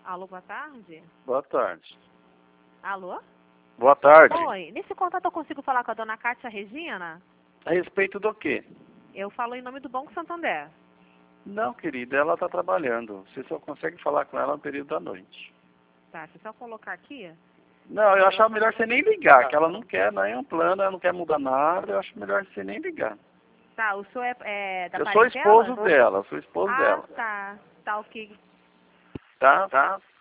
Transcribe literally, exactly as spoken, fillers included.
Alô, boa tarde? Boa tarde. Alô? Boa tarde. Oi, nesse contato eu consigo falar com a dona Cátia Regina? A respeito do quê? Eu falo em nome do Banco Santander. Não, querida, ela está trabalhando. Você só consegue falar com ela no período da noite. Tá, se eu só colocar aqui... Não, eu achava melhor você nem ligar, que ela não quer nenhum plano, ela não quer mudar nada, eu acho melhor você nem ligar. Tá, o senhor é, é da Eu sou parentela? esposo dela, eu sou esposo Ah, dela. tá. Tá, ok. Tá? Tá?